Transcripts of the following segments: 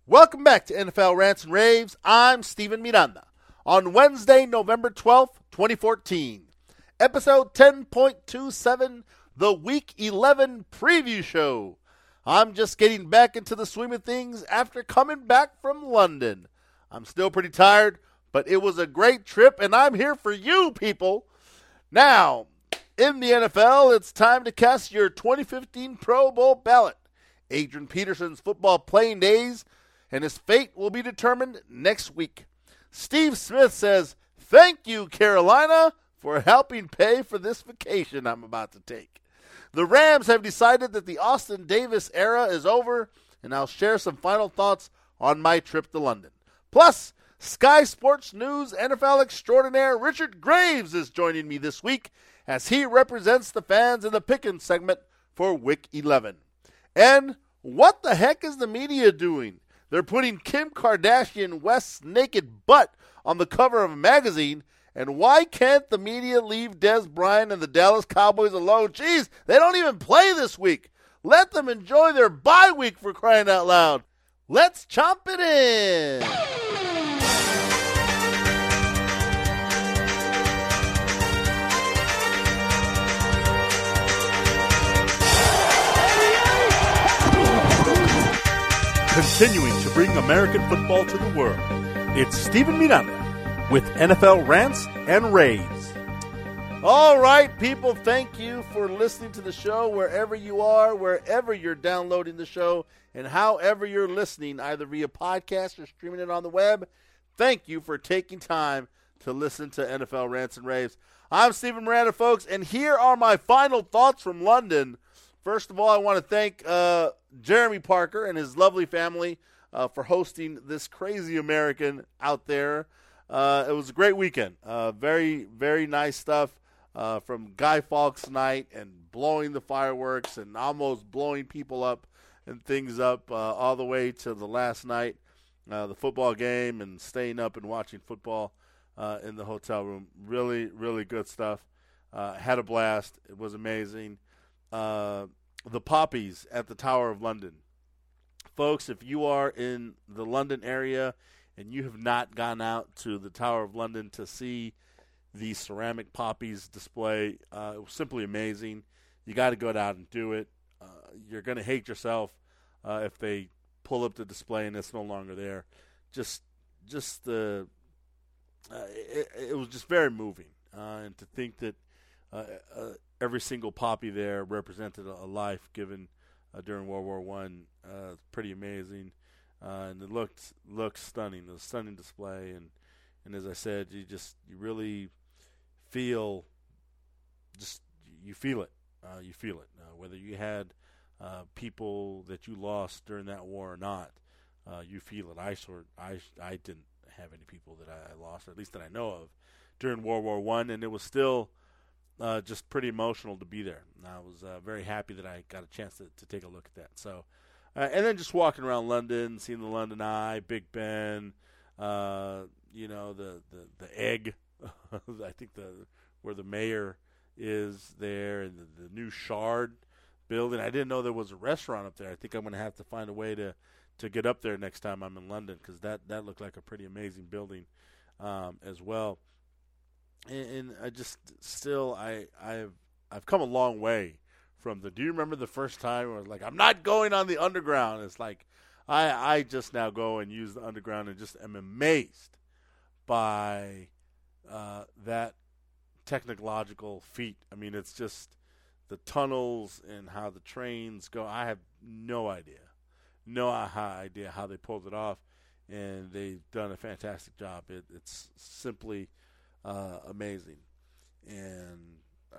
Welcome back to NFL Rants and Raves. I'm Steven Miranda. On Wednesday, November 12th, 2014, episode 10.27, the Week 11 preview show. I'm just getting back into the swing of things after coming back from London. I'm still pretty tired, but it was a great trip, and I'm here for you, people. Now, in the NFL, it's time to cast your 2015 Pro Bowl ballot. Adrian Peterson's football playing days and his fate will be determined next week. Steve Smith says, "Thank you, Carolina, for helping pay for this vacation I'm about to take." The Rams have decided that the Austin Davis era is over, and I'll share some final thoughts on my trip to London. Plus, Sky Sports News NFL extraordinaire Richard Graves is joining me this week as he represents the fans in the Pick'em segment for Week 11. And what the heck is the media doing? They're putting Kim Kardashian West's naked butt on the cover of a magazine, and why can't the media leave Dez Bryant and the Dallas Cowboys alone? Jeez, they don't even play this week. Let them enjoy their bye week, for crying out loud. Let's chomp it in. Continuing to bring American football to the world, it's Steven Miranda with NFL Rants and Raves. All right, people, thank you for listening to the show wherever you are, wherever you're downloading the show, and however you're listening, either via podcast or streaming it on the web. Thank you for taking time to listen to NFL Rants and Raves. I'm Steven Miranda, folks, and here are my final thoughts from London. First of all, I want to thank Jeremy Parker and his lovely family for hosting this crazy American out there. It was a great weekend. Very, very nice stuff from Guy Fawkes night and blowing the fireworks and almost blowing people up and things up all the way to the last night, the football game, and staying up and watching football in the hotel room. Really, really good stuff. Had a blast. It was amazing. The poppies at the Tower of London. Folks, if you are in the London area and you have not gone out to the Tower of London to see the ceramic poppies display, it was simply amazing. You got to go out and do it. You're going to hate yourself if they pull up the display and it's no longer there. It was just very moving. And to think that every single poppy there represented a life given during World War I. It's pretty amazing, and it looked stunning. It was a stunning display, and as I said, you really feel you feel it. Whether you had people that you lost during that war or not, you feel it. I didn't have any people that I lost, or at least that I know of, during World War I, and it was still just pretty emotional to be there. And I was very happy that I got a chance to take a look at that. So, and then just walking around London, seeing the London Eye, Big Ben, the egg, I think where the mayor is there, and the new Shard building. I didn't know there was a restaurant up there. I think I'm going to have to find a way to get up there next time I'm in London, because that looked like a pretty amazing building as well. And I just still I've come a long way from do you remember the first time where I was like, I'm not going on the underground? It's like I just now go and use the underground and just am amazed by that technological feat. I mean, it's just the tunnels and how the trains go. I have no idea how they pulled it off, and they've done a fantastic job. It's simply amazing, and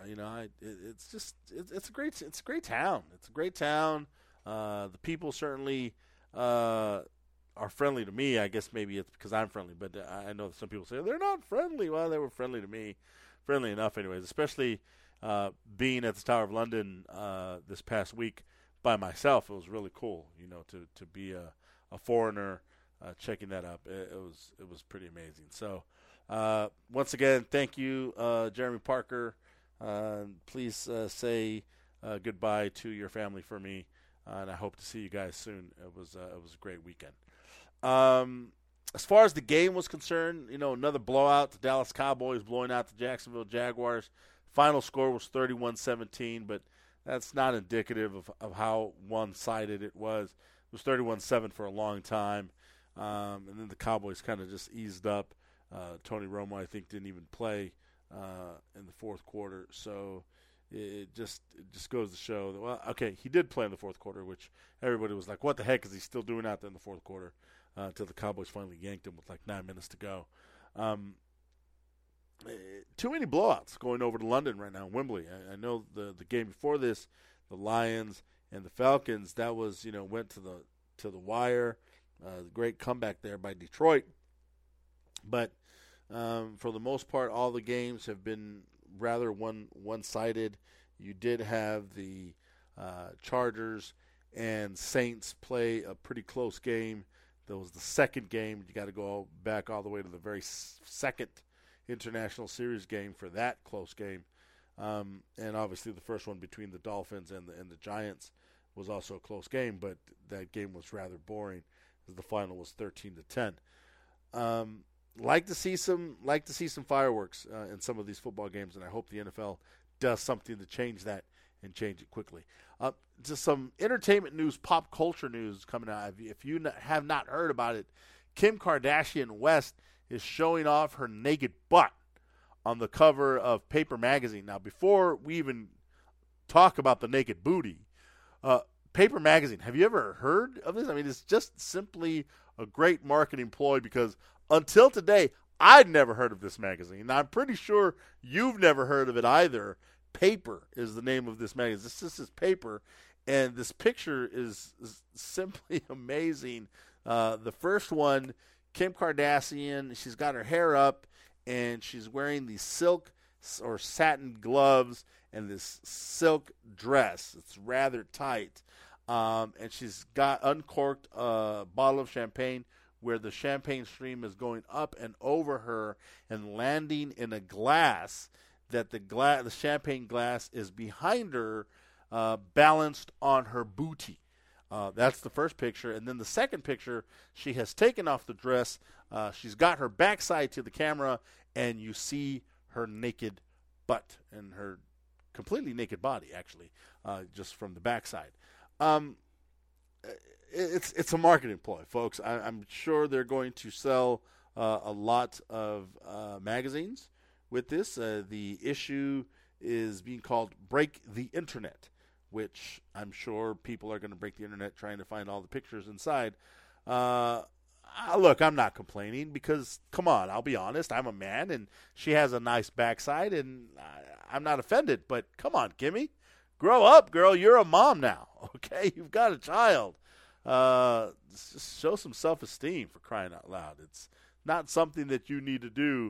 it's a great town. It's a great town. The people certainly are friendly to me. I guess maybe it's because I'm friendly, but I know some people say they're not friendly. Well, they were friendly to me, friendly enough, anyways. Especially being at the Tower of London this past week by myself, it was really cool. To be a foreigner checking that up. It was pretty amazing. So. Once again, thank you, Jeremy Parker. Please say goodbye to your family for me and I hope to see you guys soon. It was a great weekend. As far as the game was concerned, another blowout. The Dallas Cowboys blowing out the Jacksonville Jaguars. Final score was 31-17, but that's not indicative of how one-sided it was. It was 31-7 for a long time, and then the Cowboys kind of just eased up. Tony Romo, I think, didn't even play in the fourth quarter, so it just goes to show that, well, okay, he did play in the fourth quarter, which everybody was like, what the heck is he still doing out there in the fourth quarter? Until the Cowboys finally yanked him with like 9 minutes to go. Too many blowouts going over to London right now, Wembley. I know the game before this, the Lions and the Falcons, that was, went to the wire. Great comeback there by Detroit. But for the most part, all the games have been rather one-sided. You did have the Chargers and Saints play a pretty close game. That was the second game. You got to go back all the way to the very second International Series game for that close game. And obviously the first one between the Dolphins and the Giants was also a close game, but that game was rather boring as the final was 13-10. Like to see some fireworks in some of these football games, and I hope the NFL does something to change that and change it quickly. Just some entertainment news, pop culture news coming out. If you have not heard about it, Kim Kardashian West is showing off her naked butt on the cover of Paper Magazine. Now, before we even talk about the naked booty, Paper Magazine, have you ever heard of this? I mean, it's just simply a great marketing ploy because until today, I'd never heard of this magazine. Now, I'm pretty sure you've never heard of it either. Paper is the name of this magazine. This is Paper, and this picture is simply amazing. The first one, Kim Kardashian, she's got her hair up, and she's wearing these silk or satin gloves and this silk dress. It's rather tight, and she's got uncorked a bottle of champagne where the champagne stream is going up and over her and landing in a glass that the champagne glass is behind her, balanced on her booty. That's the first picture. And then the second picture, she has taken off the dress. She's got her backside to the camera, and you see her naked butt and her completely naked body, actually, just from the backside. It's a marketing ploy, folks. I'm sure they're going to sell a lot of magazines with this. The issue is being called Break the Internet, which I'm sure people are going to break the internet trying to find all the pictures inside. Look, I'm not complaining because, come on, I'll be honest. I'm a man, and she has a nice backside, and I'm not offended. But come on, Kimmy. Grow up, girl. You're a mom now, okay? You've got a child. Just show some self-esteem, for crying out loud. It's not something that you need to do.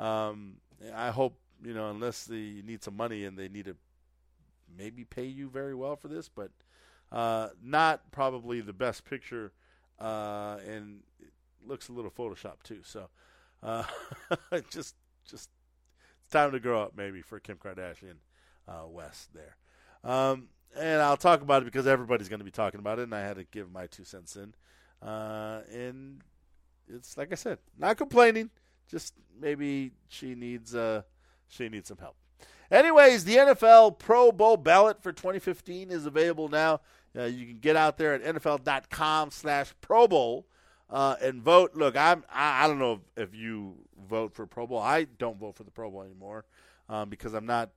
I hope, unless you need some money and they need to maybe pay you very well for this, but not probably the best picture, and it looks a little Photoshopped too. So just it's time to grow up maybe for Kim Kardashian West there. And I'll talk about it because everybody's going to be talking about it, and I had to give my 2 cents in. And it's like I said, not complaining. Just maybe she needs some help. Anyways, the NFL Pro Bowl ballot for 2015 is available now. You can get out there at NFL.com/Pro Bowl and vote. Look, I don't know if you vote for Pro Bowl. I don't vote for the Pro Bowl anymore because I'm not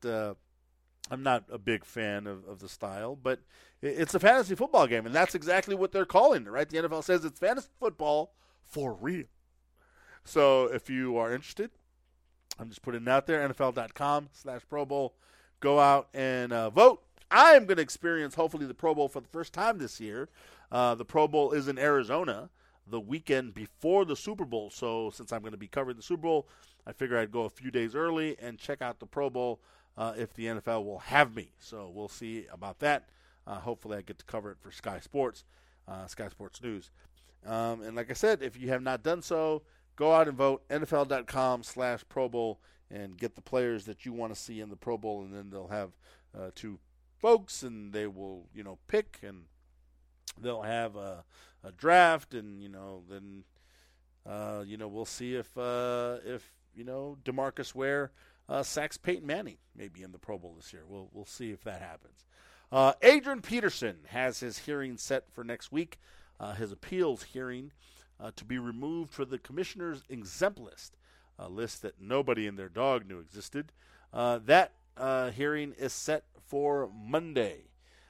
a big fan of the style. But it's a fantasy football game, and that's exactly what they're calling it, right? The NFL says it's fantasy football for real. So if you are interested, I'm just putting it out there, NFL.com/Pro Bowl. Go out and vote. I am going to experience, hopefully, the Pro Bowl for the first time this year. The Pro Bowl is in Arizona the weekend before the Super Bowl. So since I'm going to be covering the Super Bowl, I figure I'd go a few days early and check out the Pro Bowl if the NFL will have me. So we'll see about that. Hopefully I get to cover it for Sky Sports, Sky Sports News. And like I said, if you have not done so, go out and vote, NFL.com/Pro Bowl, and get the players that you want to see in the Pro Bowl, and then they'll have 2 folks, and they will, pick, and they'll have a draft, and then we'll see if DeMarcus Ware sacks Peyton Manning maybe in the Pro Bowl this year. We'll see if that happens. Adrian Peterson has his hearing set for next week. His appeals hearing to be removed for the commissioner's exempt list, a list that nobody and their dog knew existed. That hearing is set for Monday.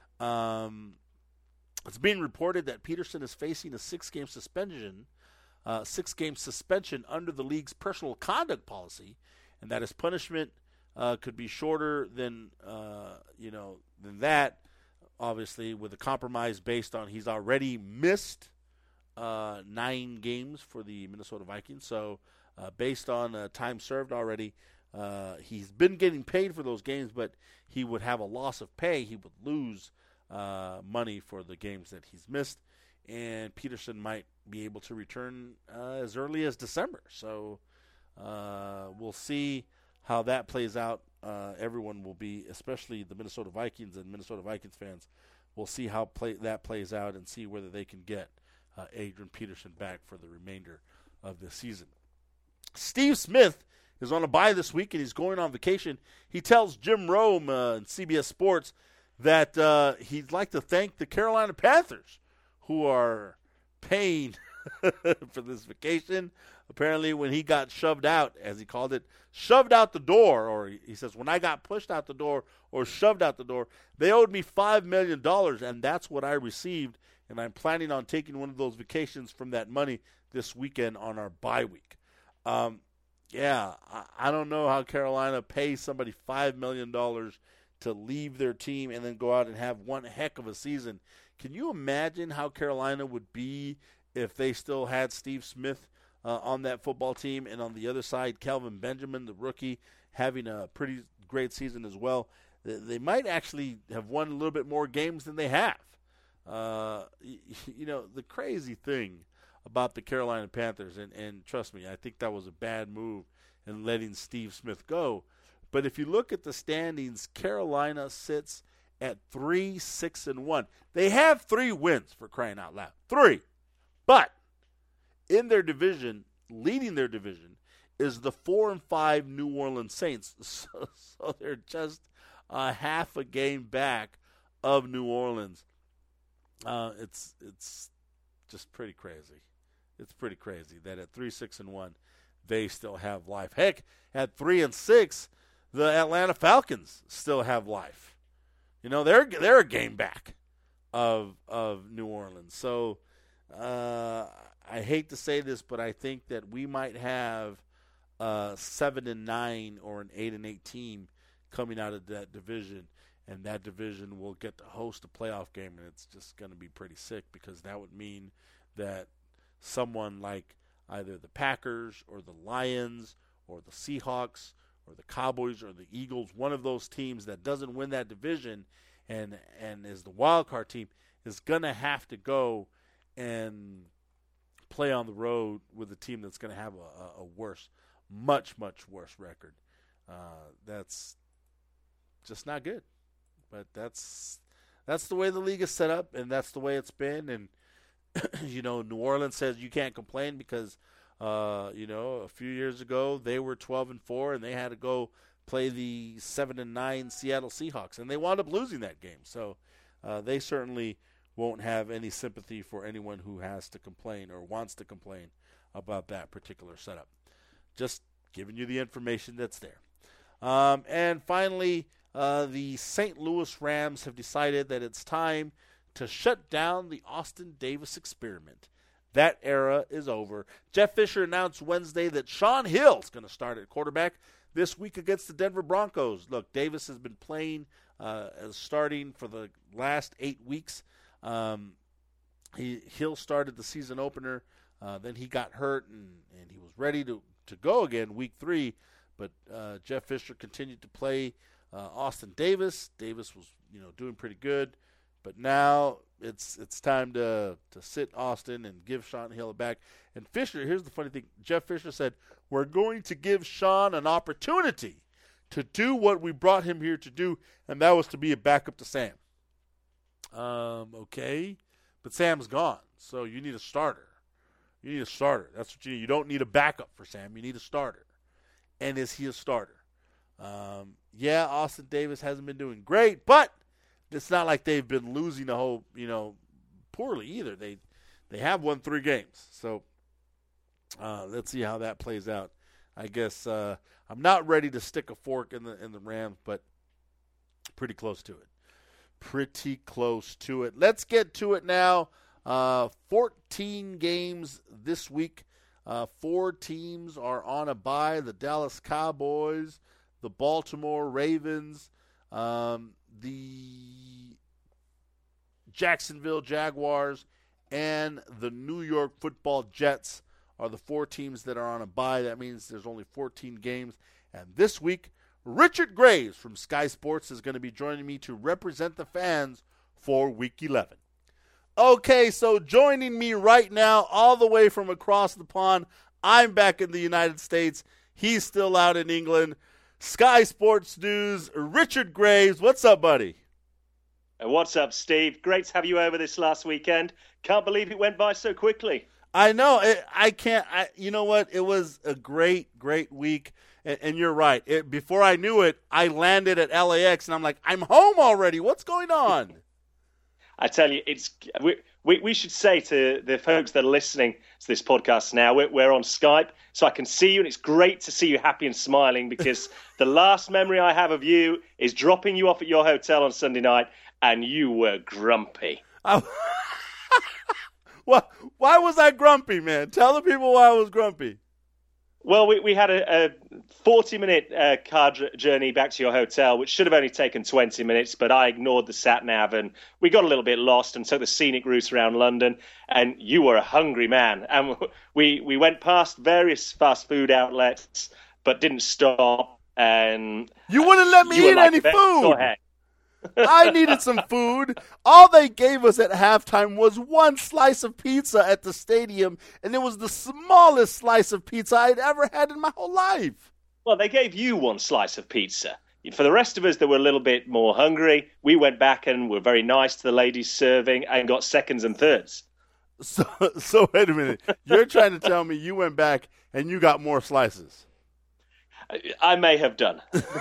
It's being reported that Peterson is facing a six-game suspension under the league's personal conduct policy, and that his punishment could be shorter than that. Obviously, with a compromise based on he's already missed 9 games for the Minnesota Vikings. So, based on time served already, he's been getting paid for those games, but he would have a loss of pay. He would lose money for the games that he's missed, and Peterson might be able to return as early as December. So we'll see how that plays out. Everyone will be, especially the Minnesota Vikings and Minnesota Vikings fans, will see how that plays out and see whether they can get Adrian Peterson back for the remainder of the season. Steve Smith is on a bye this week, and he's going on vacation. He tells Jim Rome and CBS Sports that he'd like to thank the Carolina Panthers, who are paying for this vacation. Apparently, when he got shoved out, as he called it, shoved out the door, or he says, when I got pushed out the door or shoved out the door, they owed me $5 million, and that's what I received, and I'm planning on taking one of those vacations from that money this weekend on our bye week. I don't know how Carolina pays somebody $5 million to leave their team and then go out and have one heck of a season. Can you imagine how Carolina would be if they still had Steve Smith on that football team, and on the other side, Kelvin Benjamin, the rookie, having a pretty great season as well? They might actually have won a little bit more games than they have. The crazy thing about the Carolina Panthers, and trust me, I think that was a bad move in letting Steve Smith go. But if you look at the standings, Carolina sits at 3-6-1. They have 3 wins, for crying out loud. 3. But in their division, leading their division, is the 4-5 New Orleans Saints. So they're just a half a game back of New Orleans. It's just pretty crazy. It's pretty crazy that at 3-6-1, they still have life. Heck, at 3-6, the Atlanta Falcons still have life. They're a game back of New Orleans. So I hate to say this, but I think that we might have 7-9 or an 8-8 team coming out of that division, and that division will get to host a playoff game, and it's just going to be pretty sick, because that would mean that someone like either the Packers or the Lions or the Seahawks or the Cowboys or the Eagles, one of those teams that doesn't win that division and is the wild card team, is going to have to go and play on the road with a team that's going to have a worse, much, much worse record. That's just not good. But that's the way the league is set up, and that's the way it's been. And New Orleans says you can't complain because a few years ago they were 12-4 and they had to go play the 7-9 Seattle Seahawks, and they wound up losing that game. So they certainly won't have any sympathy for anyone who has to complain or wants to complain about that particular setup. Just giving you the information that's there. And finally, the St. Louis Rams have decided that it's time to shut down the Austin Davis experiment. That era is over. Jeff Fisher announced Wednesday that Shaun Hill is going to start at quarterback this week against the Denver Broncos. Look, Davis has been playing as starting for the last 8 weeks. Hill started the season opener. Then he got hurt, and he was ready to go again week 3. But Jeff Fisher continued to play Austin Davis. Davis was doing pretty good. But now it's time to sit Austin and give Shaun Hill a back. And Fisher, here's the funny thing. Jeff Fisher said, we're going to give Shaun an opportunity to do what we brought him here to do, and that was to be a backup to Sam. Okay. But Sam's gone, so you need a starter. You need a starter. That's what you need. You don't need a backup for Sam. You need a starter. And is he a starter? Yeah, Austin Davis hasn't been doing great, but it's not like they've been losing the whole, poorly either. They have won 3 games. So let's see how that plays out. I guess I'm not ready to stick a fork in the Rams, but pretty close to it. Pretty close to it. Let's get to it now. 14 games this week. 4 teams are on a bye. The Dallas Cowboys, the Baltimore Ravens, the Jacksonville Jaguars, and the New York Football Jets are the 4 teams that are on a bye. That means there's only 14 games. And this week, Richard Graves from Sky Sports is going to be joining me to represent the fans for Week 11. Okay, so joining me right now, all the way from across the pond, I'm back in the United States. He's still out in England. Sky Sports News, Richard Graves. What's up, buddy? What's up, Steve? Great to have you over this last weekend. Can't believe it went by so quickly. I know. I can't. You know what? It was a great, great week. And you're right. Before I knew it, I landed at LAX, and I'm like, I'm home already. What's going on? I tell you, we should say to the folks that are listening to this podcast now, we're on Skype, so I can see you, and it's great to see you happy and smiling, because the last memory I have of you is dropping you off at your hotel on Sunday night, and you were grumpy. Well, why was I grumpy, man? Tell the people why I was grumpy. Well, we had a 40-minute car journey back to your hotel, which should have only taken 20 minutes, but I ignored the sat-nav, and we got a little bit lost and took the scenic route around London, and you were a hungry man. And we went past various fast food outlets, but didn't stop. And you wouldn't let me eat any food. Go ahead. I needed some food. All they gave us at halftime was 1 slice of pizza at the stadium, and it was the smallest slice of pizza I'd ever had in my whole life. Well, they gave you 1 slice of pizza. For the rest of us that were a little bit more hungry, we went back and were very nice to the ladies serving and got seconds and thirds. So wait a minute. You're trying to tell me you went back and you got more slices? I may have done.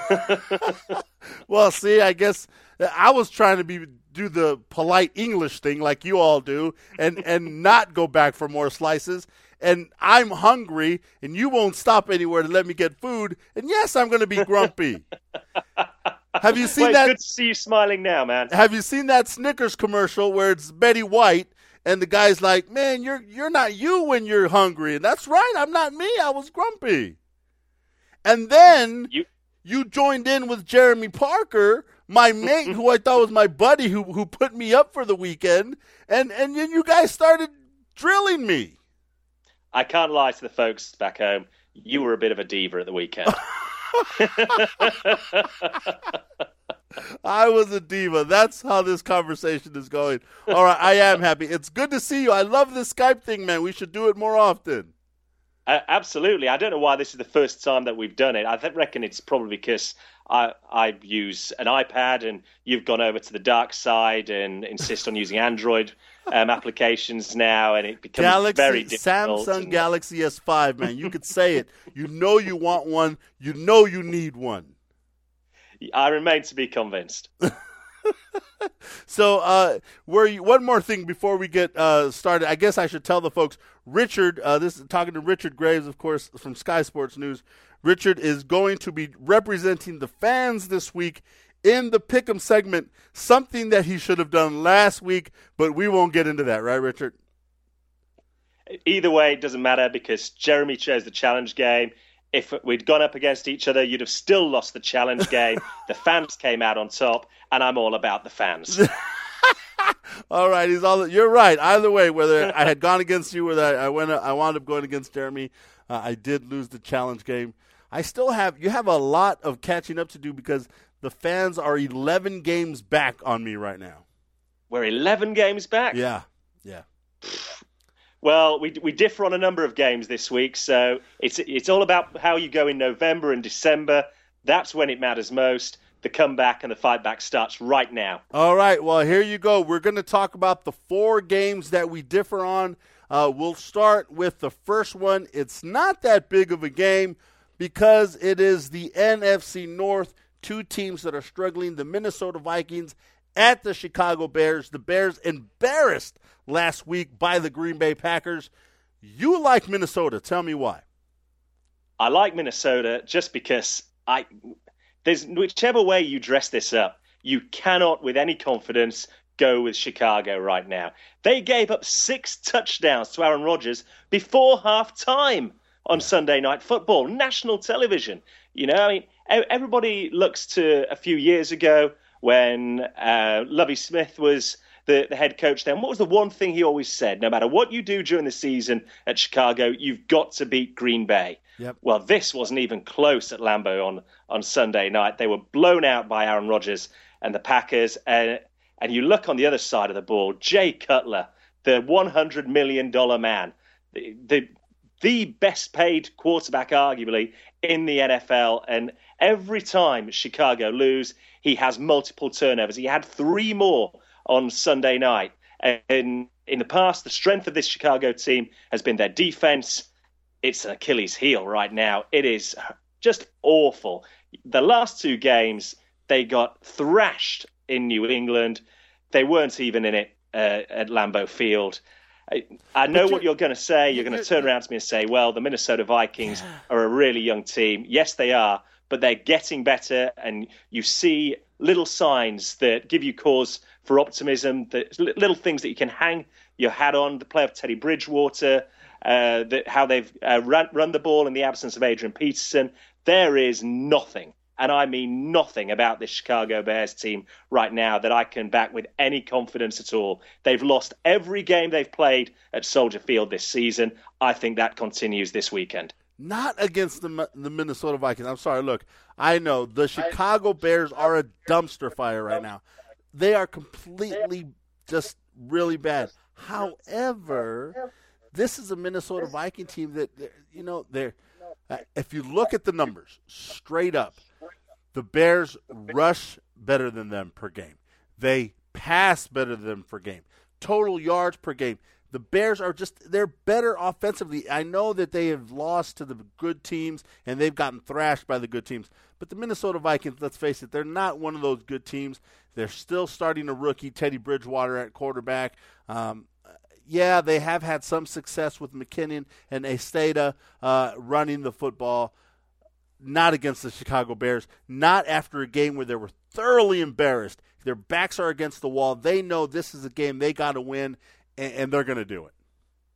Well, see, I guess I was trying to do the polite English thing like you all do and not go back for more slices. And I'm hungry, and you won't stop anywhere to let me get food. And yes, I'm going to be grumpy. Have you seen that? Good to see you smiling now, man. Have you seen that Snickers commercial where it's Betty White and the guy's like, "Man, you're not you when you're hungry." And that's right, I'm not me. I was grumpy. And then you joined in with Jeremy Parker, my mate, who I thought was my buddy, who put me up for the weekend, and then you guys started drilling me. I can't lie to the folks back home. You were a bit of a diva at the weekend. I was a diva. That's how this conversation is going. All right, I am happy. It's good to see you. I love this Skype thing, man. We should do it more often. Absolutely. I don't know why this is the first time that we've done it. I reckon it's probably because I use an iPad and you've gone over to the dark side and insist on using Android applications now, and it becomes very difficult. Samsung Galaxy S5, man. You could say it. You know you want one. You know you need one. I remain to be convinced. So, one more thing before we get started. I guess I should tell the folks. Richard, this is talking to Richard Graves, of course, from Sky Sports News. Richard is going to be representing the fans this week in the Pick'em segment, something that he should have done last week, but we won't get into that, right, Richard? Either way, it doesn't matter because Jeremy chose the challenge game. If we'd gone up against each other, you'd have still lost the challenge game. The fans came out on top, and I'm all about the fans. All right, you're right. Either way, whether I had gone against you, whether I wound up going against Jeremy, I did lose the challenge game. You have a lot of catching up to do because the fans are 11 games back on me right now. We're 11 games back? Yeah. Well, we differ on a number of games this week, so it's all about how you go in November and December. That's when it matters most. the comeback and the fight back starts right now. All right, well, here you go. We're going to talk about the 4 games that we differ on. We'll start with the first one. It's not that big of a game because it is the NFC North, 2 teams that are struggling, the Minnesota Vikings at the Chicago Bears. The Bears embarrassed last week by the Green Bay Packers. You like Minnesota. Tell me why. I like Minnesota just because there's whichever way you dress this up, you cannot with any confidence go with Chicago right now. They gave up 6 touchdowns to Aaron Rodgers before halftime on Sunday Night Football, national television. You know, I mean, everybody looks to a few years ago when Lovie Smith was the head coach then. What was the one thing he always said? No matter what you do during the season at Chicago, you've got to beat Green Bay. Yep. Well, this wasn't even close at Lambeau on Sunday night. They were blown out by Aaron Rodgers and the Packers. And you look on the other side of the ball, Jay Cutler, the $100 million man, the best paid quarterback, arguably, in the NFL. And every time Chicago lose, he has multiple turnovers. He had 3 more on Sunday night. And in the past, the strength of this Chicago team has been their defense. It's an Achilles heel right now. It is just awful. The last 2 games, they got thrashed in New England. They weren't even in it at Lambeau Field. I know what you're going to say. You're going to turn around to me and say, well, the Minnesota Vikings are a really young team. Yes, they are, but they're getting better, and you see little signs that give you cause for optimism, little things that you can hang your hat on. The play of Teddy Bridgewater, how they've run the ball in the absence of Adrian Peterson. There is nothing, and I mean nothing, about this Chicago Bears team right now that I can back with any confidence at all. They've lost every game they've played at Soldier Field this season. I think that continues this weekend. Not against the Minnesota Vikings. I'm sorry. Look, I know the Chicago Bears are a dumpster fire right now. They are completely just really bad. However, this is a Minnesota Viking team that, you know, if you look at the numbers straight up, the Bears rush better than them per game. They pass better than them per game. Total yards per game. The Bears they're better offensively. I know that they have lost to the good teams and they've gotten thrashed by the good teams. But the Minnesota Vikings, let's face it, they're not one of those good teams. They're still starting a rookie, Teddy Bridgewater, at quarterback. Yeah, they have had some success with McKinnon and Esteda running the football. Not against the Chicago Bears. Not after a game where they were thoroughly embarrassed. Their backs are against the wall. They know this is a game they got to win, and they're going to do it.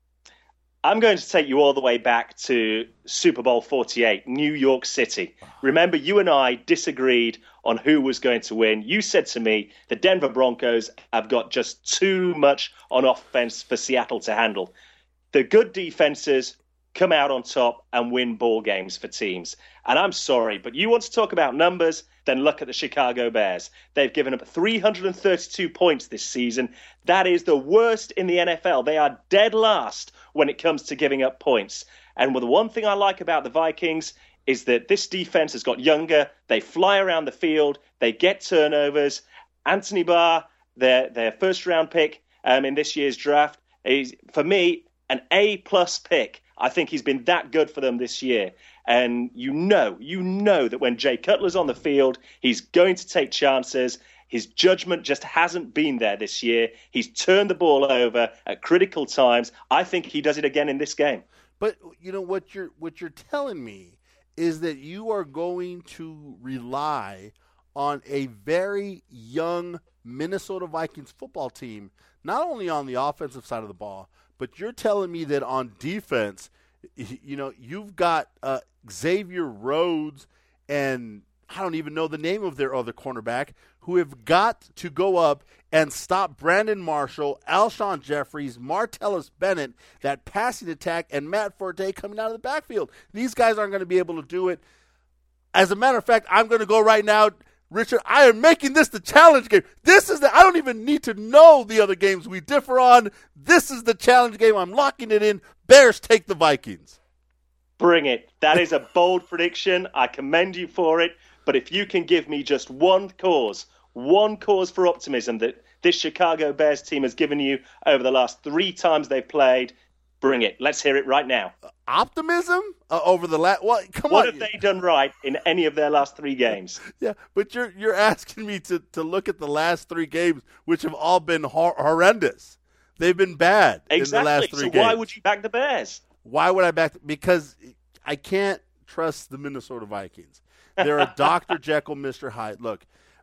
I'm going to take you all the way back to Super Bowl 48, New York City. Remember, you and I disagreed on who was going to win. You said to me, the Denver Broncos have got just too much on offense for Seattle to handle. The good defenses come out on top and win ball games for teams. And I'm sorry, but you want to talk about numbers, then look at the Chicago Bears. They've given up 332 points this season. That is the worst in the NFL. They are dead last when it comes to giving up points. And the one thing I like about the Vikings is that this defense has got younger. They fly around the field. They get turnovers. Anthony Barr, their first-round pick in this year's draft, is, for me, an A-plus pick. I think he's been that good for them this year. And you know that when Jay Cutler's on the field, he's going to take chances. His judgment just hasn't been there this year. He's turned the ball over at critical times. I think he does it again in this game. But you know what you're telling me is that you are going to rely on a very young Minnesota Vikings football team, not only on the offensive side of the ball, but you're telling me that on defense, you know, you've got Xavier Rhodes and I don't even know the name of their other cornerback who have got to go up and stop Brandon Marshall, Alshon Jeffries, Martellus Bennett, that passing attack, and Matt Forte coming out of the backfield. These guys aren't going to be able to do it. As a matter of fact, I'm going to go right now, Richard, I am making this the challenge game. I don't even need to know the other games we differ on. This is the challenge game. I'm locking it in. Bears take the Vikings. Bring it. That is a bold prediction. I commend you for it. But if you can give me just one cause for optimism that this Chicago Bears team has given you over the last 3 times they've played, bring it. Let's hear it right now. Optimism over the last. Well, come what on. What have they done right in any of their last 3 games? Yeah, but you're asking me to look at the last 3 games, which have all been horrendous. They've been bad in the last 3 games. So why would you back the Bears? Why would I back? Because I can't trust the Minnesota Vikings. They're a Dr. Jekyll, Mr. Hyde. Look,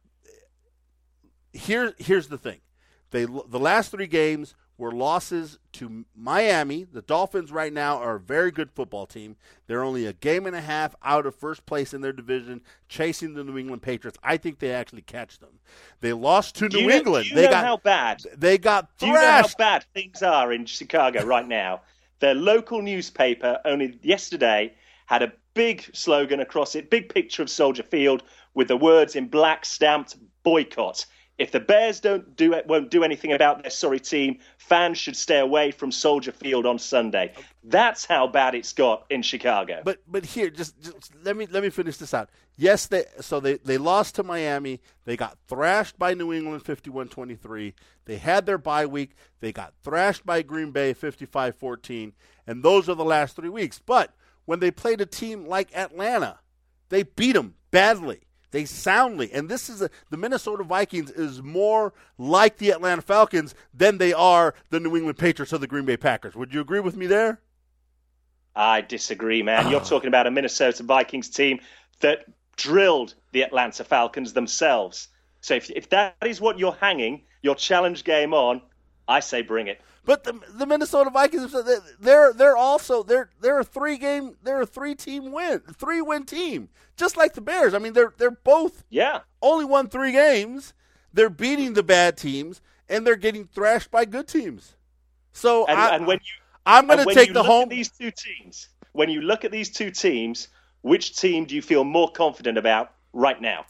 here's the thing. The last 3 games were losses to Miami. The Dolphins right now are a very good football team. They're only a game and a half out of first place in their division, chasing the New England Patriots. I think they actually catch them. They lost to New England. Do you know how bad things are in Chicago right now? Their local newspaper only yesterday had a big slogan across it, big picture of Soldier Field with the words in black stamped, boycott. If the Bears won't do anything about their sorry team, fans should stay away from Soldier Field on Sunday. That's how bad it's got in Chicago. But here, just let me finish this out. Yes, they lost to Miami. They got thrashed by New England 51-23. They had their bye week. They got thrashed by Green Bay 55-14. And those are the last 3 weeks. But when they played a team like Atlanta, they beat them badly. They soundly, and the Minnesota Vikings is more like the Atlanta Falcons than they are the New England Patriots or the Green Bay Packers. Would you agree with me there? I disagree, man. You're talking about a Minnesota Vikings team that drilled the Atlanta Falcons themselves. So if that is what you're hanging your challenge game on, I say bring it. But the Minnesota Vikings, they're a 3-win team, just like the Bears. I mean, they're both only won 3 games. They're beating the bad teams, and they're getting thrashed by good teams. So I'm going to take the home. When you look at these two teams, which team do you feel more confident about right now?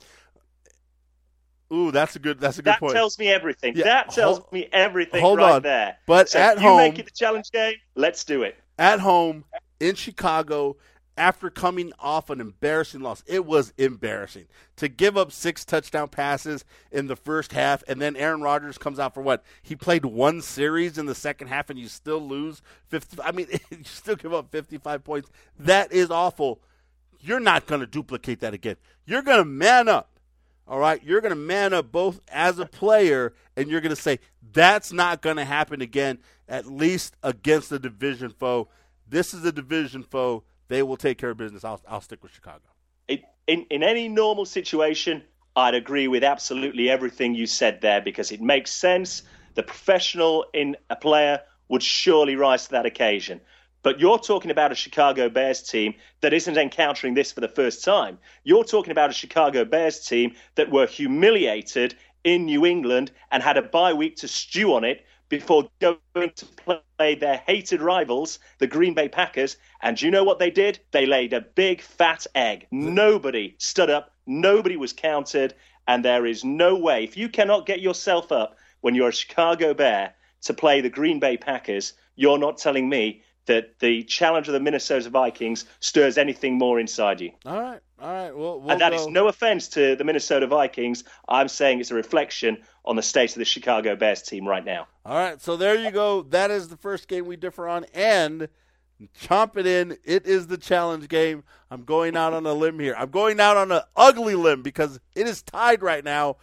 Ooh, that's a good point. That tells me everything. Yeah. That tells me everything there. But so at home, you make it the challenge game, let's do it. At home, in Chicago, after coming off an embarrassing loss. It was embarrassing. To give up 6 touchdown passes in the first half, and then Aaron Rodgers comes out for what? He played 1 series in the second half, and you still lose 50. I mean, you still give up 55 points. That is awful. You're not going to duplicate that again. You're going to man up. All right, you're going to man up both as a player, and you're going to say, that's not going to happen again, at least against a division foe. This is a division foe. They will take care of business. I'll stick with Chicago. In any normal situation, I'd agree with absolutely everything you said there because it makes sense. The professional in a player would surely rise to that occasion. But you're talking about a Chicago Bears team that isn't encountering this for the first time. You're talking about a Chicago Bears team that were humiliated in New England and had a bye week to stew on it before going to play their hated rivals, the Green Bay Packers. And do you know what they did? They laid a big fat egg. Nobody stood up. Nobody was counted. And there is no way, if you cannot get yourself up when you're a Chicago Bear to play the Green Bay Packers, you're not telling me that the challenge of the Minnesota Vikings stirs anything more inside you. All right. We'll and that is no offense to the Minnesota Vikings. I'm saying it's a reflection on the state of the Chicago Bears team right now. All right, so there you go. That is the first game we differ on. And chomp it in. It is the challenge game. I'm going out on a limb here. I'm going out on an ugly limb because it is tied right now,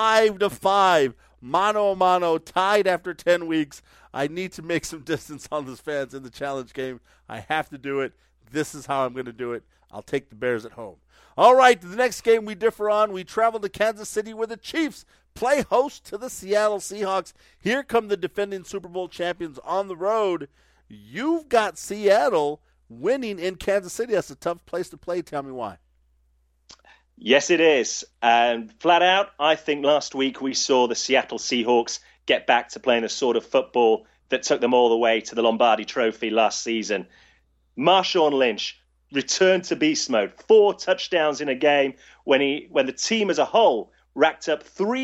5-5. Mano a mano, tied after 10 weeks. I need to make some distance on those fans in the challenge game. I have to do it. This is how I'm going to do it. I'll take the Bears at home. All right, the next game we differ on, we travel to Kansas City where the Chiefs play host to the Seattle Seahawks. Here come the defending Super Bowl champions on the road. You've got Seattle winning in Kansas City. That's a tough place to play. Tell me why. Yes, it is. And flat out, I think last week we saw the Seattle Seahawks get back to playing the sort of football that took them all the way to the Lombardi Trophy last season. Marshawn Lynch returned to beast mode. 4 touchdowns in a game when the team as a whole racked up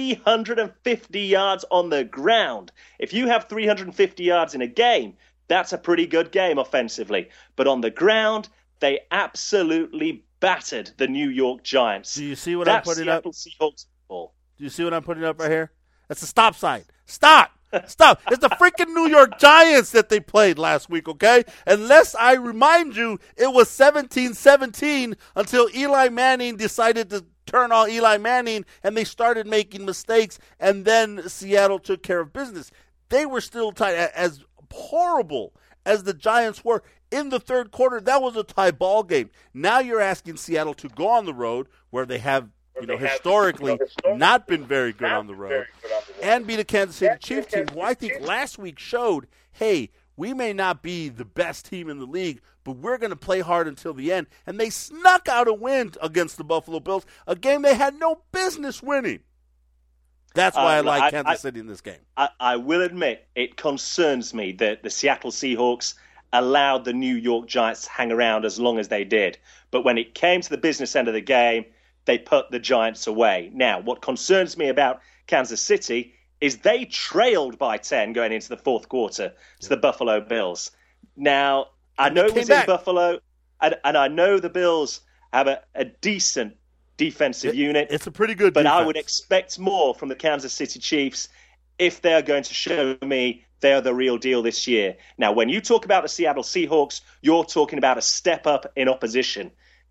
350 yards on the ground. If you have 350 yards in a game, that's a pretty good game offensively. But on the ground, they absolutely battered the New York Giants. Do you see what I'm putting up? Seahawks football. Do you see what I'm putting up right here? That's a stop sign. Stop. Stop. It's the freaking New York Giants that they played last week, okay? Unless I remind you, it was 17-17 until Eli Manning decided to turn on Eli Manning, and they started making mistakes, and then Seattle took care of business. They were still tied. As horrible as the Giants were in the third quarter, that was a tie ball game. Now you're asking Seattle to go on the road where they have historically not been very good on the road, and beat a Kansas City Chiefs team who I think last week showed, hey, we may not be the best team in the league, but we're going to play hard until the end. And they snuck out a win against the Buffalo Bills, a game they had no business winning. That's why I like Kansas City in this game. I will admit it concerns me that the Seattle Seahawks allowed the New York Giants to hang around as long as they did. But when it came to the business end of the game, they put the Giants away. Now, what concerns me about Kansas City is they trailed by 10 going into the fourth quarter to the Buffalo Bills. Now, I know it was in Buffalo, and I know the Bills have a decent defensive unit. It's a pretty good defense. But I would expect more from the Kansas City Chiefs if they're going to show me they're the real deal this year. Now, when you talk about the Seattle Seahawks, you're talking about a step up in opposition.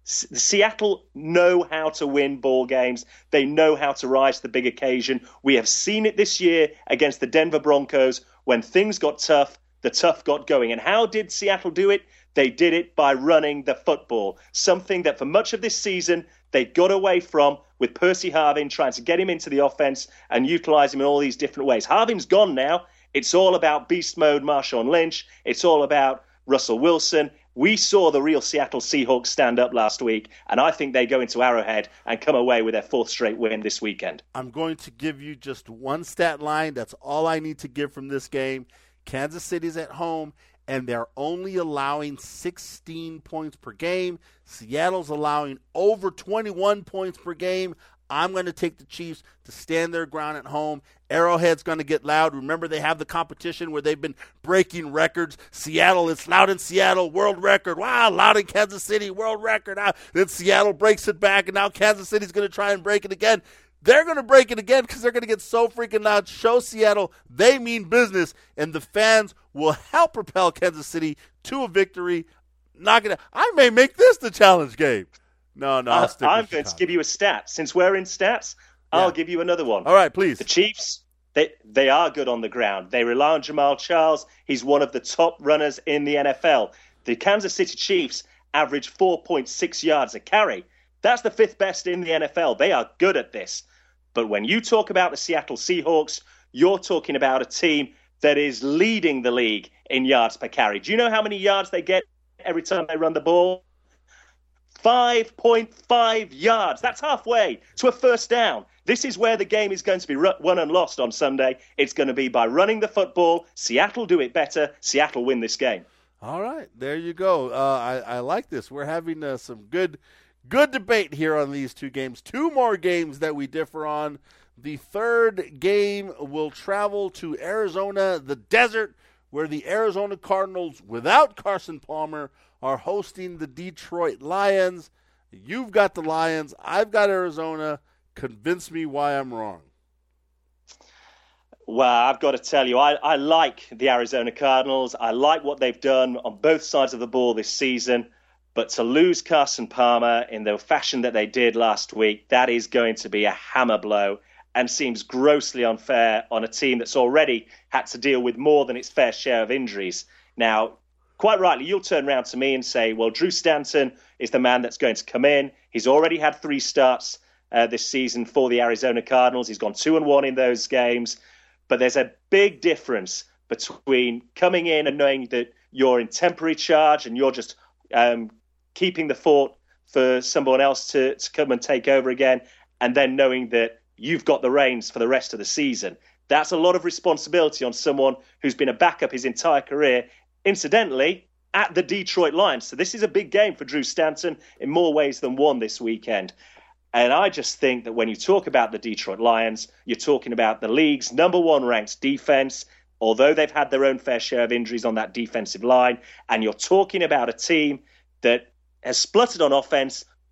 Seattle know how to win ball games. They know how to rise to the big occasion. We have seen it this year against the Denver Broncos. When things got tough, the tough got going. And how did Seattle do it? They did it by running the football, something that for much of this season they got away from with Percy Harvin, trying to get him into the offense and utilize him in all these different ways. Harvin's gone now. It's all about beast mode Marshawn Lynch. It's all about Russell Wilson. We saw the real Seattle Seahawks stand up last week, and I think they go into Arrowhead and come away with their fourth straight win this weekend. I'm going to give you just one stat line. That's all I need to give from this game. Kansas City's at home, and they're only allowing 16 points per game. Seattle's allowing over 21 points per game. I'm going to take the Chiefs to stand their ground at home. Arrowhead's going to get loud. Remember, they have the competition where they've been breaking records. Seattle, it's loud in Seattle, world record. Wow, loud in Kansas City, world record. Then Seattle breaks it back, and now Kansas City's going to try and break it again. They're going to break it again because they're going to get so freaking loud. Show Seattle they mean business, and the fans will help propel Kansas City to a victory. I may make this the challenge game. No, I'll stick I'm going to give you a stat. Since we're in stats, I'll give you another one. All right, please. The Chiefs, they are good on the ground. They rely on Jamal Charles. He's one of the top runners in the NFL. The Kansas City Chiefs average 4.6 yards a carry. That's the fifth best in the NFL. They are good at this. But when you talk about the Seattle Seahawks, you're talking about a team that is leading the league in yards per carry. Do you know how many yards they get every time they run the ball? 5.5 yards. That's halfway to a first down. This is where the game is going to be won and lost on Sunday. It's going to be by running the football. Seattle do it better. Seattle win this game. All right, there you go. I like this. We're having some good debate here on these two games. Two more games that we differ on. The third game will travel to Arizona, the desert, where the Arizona Cardinals, without Carson Palmer, are hosting the Detroit Lions. You've got the Lions. I've got Arizona. Convince me why I'm wrong. Well, I've got to tell you, I like the Arizona Cardinals. I like what they've done on both sides of the ball this season. But to lose Carson Palmer in the fashion that they did last week, that is going to be a hammer blow and seems grossly unfair on a team that's already had to deal with more than its fair share of injuries. Now, quite rightly, you'll turn around to me and say, well, Drew Stanton is the man that's going to come in. He's already had 3 starts this season for the Arizona Cardinals. He's gone 2-1 in those games. But there's a big difference between coming in and knowing that you're in temporary charge and you're just keeping the fort for someone else to come and take over again, and then knowing that you've got the reins for the rest of the season. That's a lot of responsibility on someone who's been a backup his entire career, incidentally, at the Detroit Lions. So this is a big game for Drew Stanton in more ways than one this weekend. And I just think that when you talk about the Detroit Lions, you're talking about the league's number 1 ranked defense, although they've had their own fair share of injuries on that defensive line. And you're talking about a team that has spluttered on offense,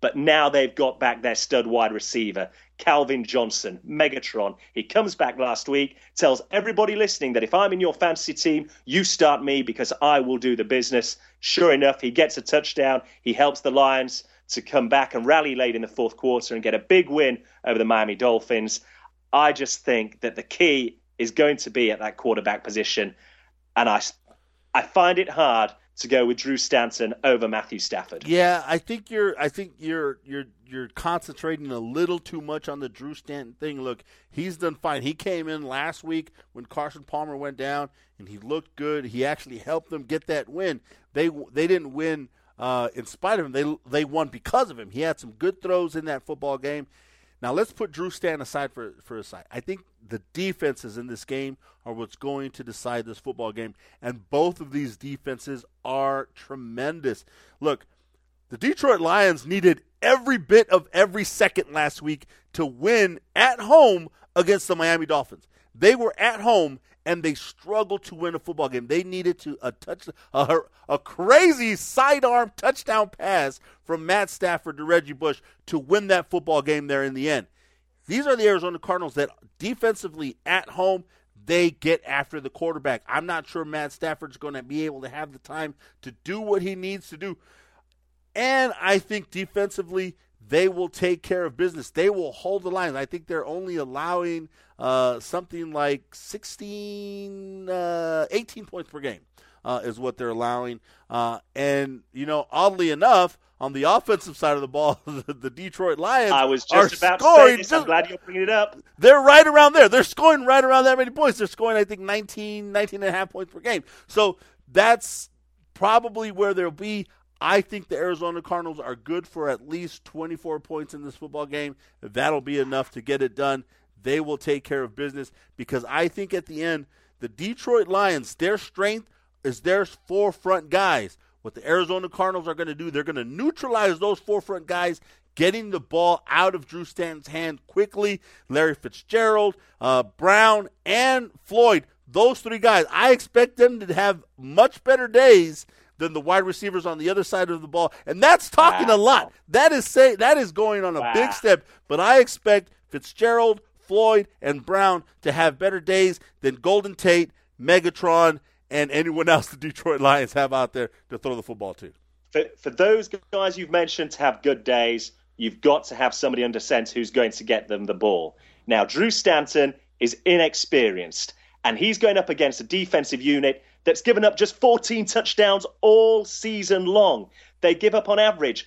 But now they've got back their stud wide receiver, Calvin Johnson, Megatron. He comes back last week, tells everybody listening that if I'm in your fantasy team, you start me because I will do the business. Sure enough, he gets a touchdown. He helps the Lions to come back and rally late in the fourth quarter and get a big win over the Miami Dolphins. I just think that the key is going to be at that quarterback position. And I find it hard to go with Drew Stanton over Matthew Stafford. Yeah, I think you're concentrating a little too much on the Drew Stanton thing. Look, he's done fine. He came in last week when Carson Palmer went down, and he looked good. He actually helped them get that win. They didn't win in spite of him. They won because of him. He had some good throws in that football game. Now, let's put Drew Stanton aside for a side. I think the defenses in this game are what's going to decide this football game, and both of these defenses are tremendous. Look, the Detroit Lions needed every bit of every second last week to win at home against the Miami Dolphins. They were at home, and they struggled to win a football game. They needed a crazy sidearm touchdown pass from Matt Stafford to Reggie Bush to win that football game there in the end. These are the Arizona Cardinals that defensively at home, they get after the quarterback. I'm not sure Matt Stafford's going to be able to have the time to do what he needs to do. And I think defensively, they will take care of business. They will hold the line. I think they're only allowing something like 18 points per game is what they're allowing. And, oddly enough, on the offensive side of the ball, the Detroit Lions I was just about scoring. To say this. I'm glad you're bringing it up. They're right around there. They're scoring right around that many points. They're scoring, I think, 19 and a half points per game. So that's probably where they'll be. I think the Arizona Cardinals are good for at least 24 points in this football game. That'll be enough to get it done. They will take care of business because I think at the end, the Detroit Lions, their strength is their forefront guys. What the Arizona Cardinals are going to do, they're going to neutralize those forefront guys, getting the ball out of Drew Stanton's hand quickly. Larry Fitzgerald, Brown, and Floyd, those three guys, I expect them to have much better days than the wide receivers on the other side of the ball. And that's talking a lot. That is going on a big step. But I expect Fitzgerald, Floyd, and Brown to have better days than Golden Tate, Megatron, and anyone else the Detroit Lions have out there to throw the football to. For those guys you've mentioned to have good days, you've got to have somebody under center who's going to get them the ball. Now, Drew Stanton is inexperienced, and he's going up against a defensive unit that's given up just 14 touchdowns all season long. They give up on average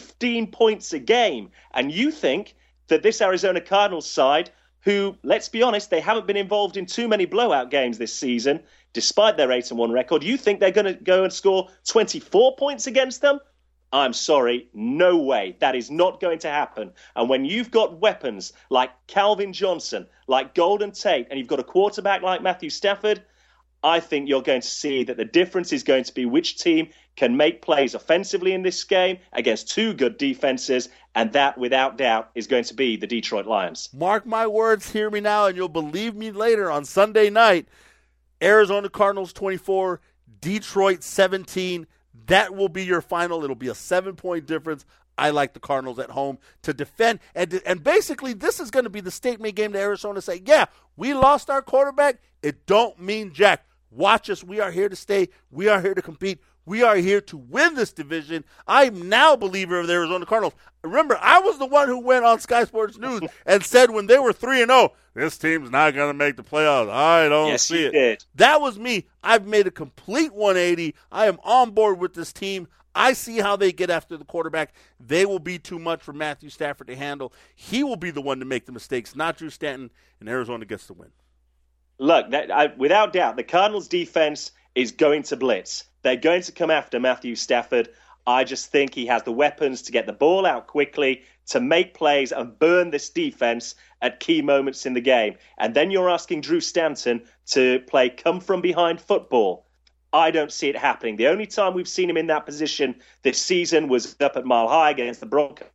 15 points a game. And you think that this Arizona Cardinals side, who, let's be honest, they haven't been involved in too many blowout games this season, despite their 8-1 record, you think they're going to go and score 24 points against them? I'm sorry, no way. That is not going to happen. And when you've got weapons like Calvin Johnson, like Golden Tate, and you've got a quarterback like Matthew Stafford, I think you're going to see that the difference is going to be which team can make plays offensively in this game against two good defenses, and that, without doubt, is going to be the Detroit Lions. Mark my words, hear me now, and you'll believe me later. On Sunday night, Arizona Cardinals 24, Detroit 17. That will be your final. It'll be a 7-point difference. I like the Cardinals at home to defend. And basically, this is going to be the statement game to Arizona say, yeah, we lost our quarterback. It don't mean jack. Watch us. We are here to stay. We are here to compete. We are here to win this division. I'm now a believer of the Arizona Cardinals. Remember, I was the one who went on Sky Sports News and said when they were 3-0, this team's not going to make the playoffs. I don't see it. Did. That was me. I've made a complete 180. I am on board with this team. I see how they get after the quarterback. They will be too much for Matthew Stafford to handle. He will be the one to make the mistakes, not Drew Stanton, and Arizona gets the win. Look, without doubt, the Cardinals' defense is going to blitz. They're going to come after Matthew Stafford. I just think he has the weapons to get the ball out quickly, to make plays and burn this defense at key moments in the game. And then you're asking Drew Stanton to play come-from-behind football. I don't see it happening. The only time we've seen him in that position this season was up at Mile High against the Broncos.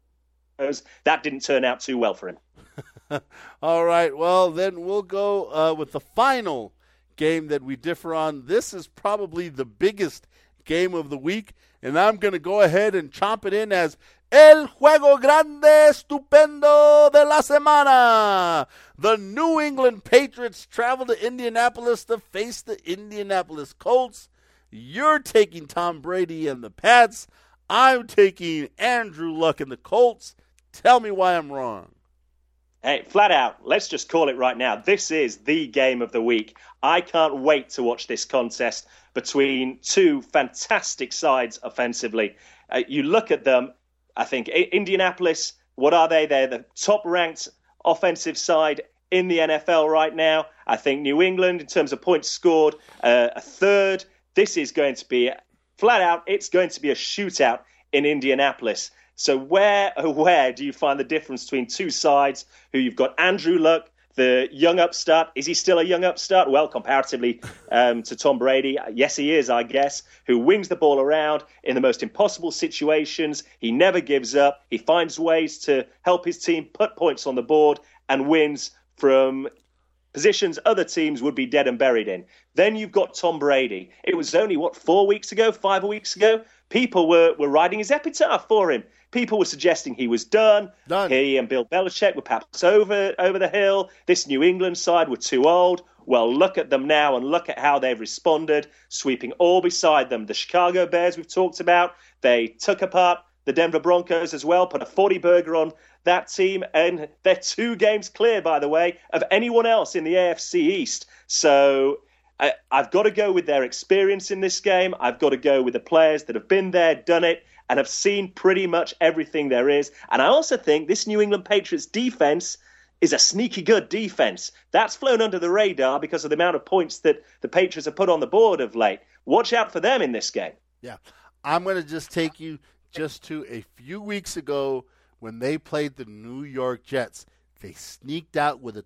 That didn't turn out too well for him. All right, well, then we'll go with the final game that we differ on. This is probably the biggest game of the week, and I'm going to go ahead and chomp it in as El Juego Grande Estupendo de la Semana. The New England Patriots travel to Indianapolis to face the Indianapolis Colts. You're taking Tom Brady and the Pats. I'm taking Andrew Luck and the Colts. Tell me why I'm wrong. Hey, flat out, let's just call it right now. This is the game of the week. I can't wait to watch this contest between two fantastic sides offensively. You look at them, I think Indianapolis, what are they? They're the top-ranked offensive side in the NFL right now. I think New England, in terms of points scored, a third. This is going to be, flat out, it's going to be a shootout in Indianapolis. So where do you find the difference between two sides who you've got Andrew Luck, the young upstart? Is he still a young upstart? Well, comparatively to Tom Brady, yes, he is, I guess, who wings the ball around in the most impossible situations. He never gives up. He finds ways to help his team put points on the board and wins from positions other teams would be dead and buried in. Then you've got Tom Brady. It was only, 5 weeks ago? People were writing his epitaph for him. People were suggesting he was done. He and Bill Belichick were perhaps over the hill. This New England side were too old. Well, look at them now and look at how they've responded, sweeping all beside them. The Chicago Bears we've talked about, they took apart the Denver Broncos as well, put a 40-burger on that team, and they're 2 games clear, by the way, of anyone else in the AFC East. So I've got to go with their experience in this game. I've got to go with the players that have been there, done it, and have seen pretty much everything there is. And I also think this New England Patriots defense is a sneaky good defense. That's flown under the radar because of the amount of points that the Patriots have put on the board of late. Watch out for them in this game. Yeah. I'm going to just take you just to a few weeks ago when they played the New York Jets. They sneaked out with a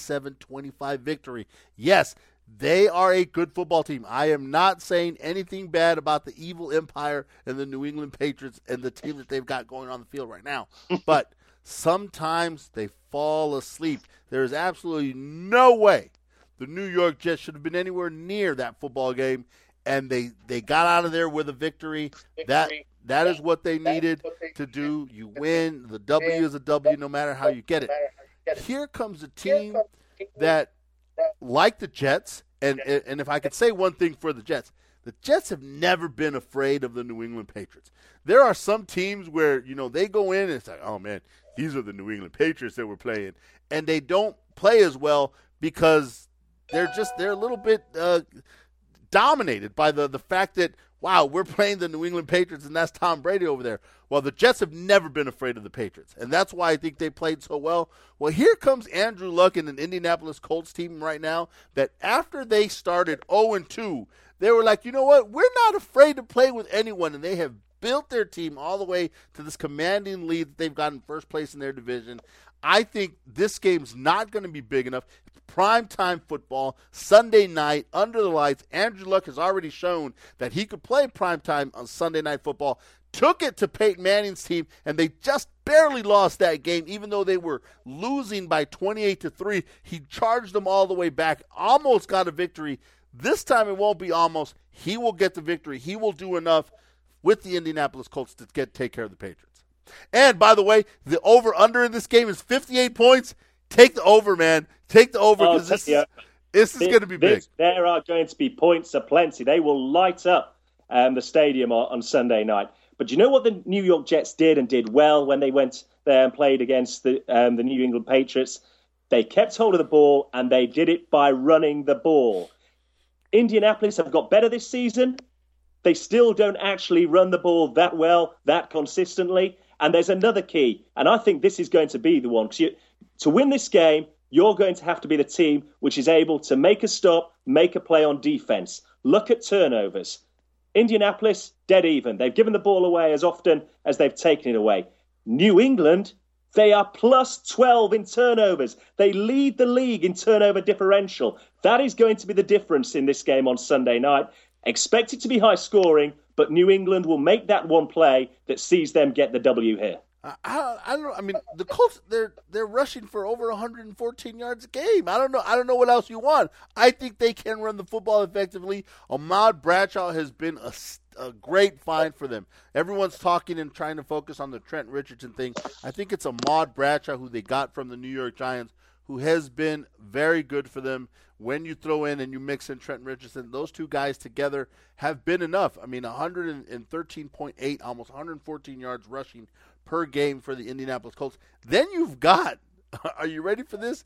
27-25 victory. Yes, they are a good football team. I am not saying anything bad about the evil empire and the New England Patriots and the team that they've got going on the field right now. But sometimes they fall asleep. There is absolutely no way the New York Jets should have been anywhere near that football game, and they got out of there with a victory. That is what they needed to do. You win. The W is a W no matter how you get it. Here comes a team that, like the Jets, and if I could say one thing for the Jets have never been afraid of the New England Patriots. There are some teams where, they go in and it's like, oh, man, these are the New England Patriots that we're playing. And they don't play as well because they're a little bit dominated by the fact that, wow, we're playing the New England Patriots, and that's Tom Brady over there. Well, the Jets have never been afraid of the Patriots, and that's why I think they played so well. Well, here comes Andrew Luck and an Indianapolis Colts team right now that after they started 0-2, they were like, you know what, we're not afraid to play with anyone, and they have built their team all the way to this commanding lead that they've got in first place in their division. I think this game's not going to be big enough. It's primetime football, Sunday night, under the lights. Andrew Luck has already shown that he could play primetime on Sunday Night Football. Took it to Peyton Manning's team, and they just barely lost that game, even though they were losing by 28-3. He charged them all the way back, almost got a victory. This time it won't be almost. He will get the victory. He will do enough with the Indianapolis Colts to take care of the Patriots. And, by the way, the over-under in this game is 58 points. Take the over, man. Take the over because this is going to be big. There are going to be points aplenty. They will light up the stadium on Sunday night. But you know what the New York Jets did and did well when they went there and played against the New England Patriots? They kept hold of the ball, and they did it by running the ball. Indianapolis have got better this season. They still don't actually run the ball that well, that consistently. And there's another key, and I think this is going to be the one. To win this game, you're going to have to be the team which is able to make a stop, make a play on defense. Look at turnovers. Indianapolis, dead even. They've given the ball away as often as they've taken it away. New England, they are plus 12 in turnovers. They lead the league in turnover differential. That is going to be the difference in this game on Sunday night. Expect it to be high scoring, but New England will make that one play that sees them get the W here. I don't know. I mean, the Colts, they're rushing for over 114 yards a game. I don't know what else you want. I think they can run the football effectively. Ahmad Bradshaw has been a great find for them. Everyone's talking and trying to focus on the Trent Richardson thing. I think it's Ahmad Bradshaw, who they got from the New York Giants, who has been very good for them. When you throw in and you mix in Trent Richardson, those two guys together have been enough. I mean, 113.8, almost 114 yards rushing per game for the Indianapolis Colts. Then you've got, are you ready for this?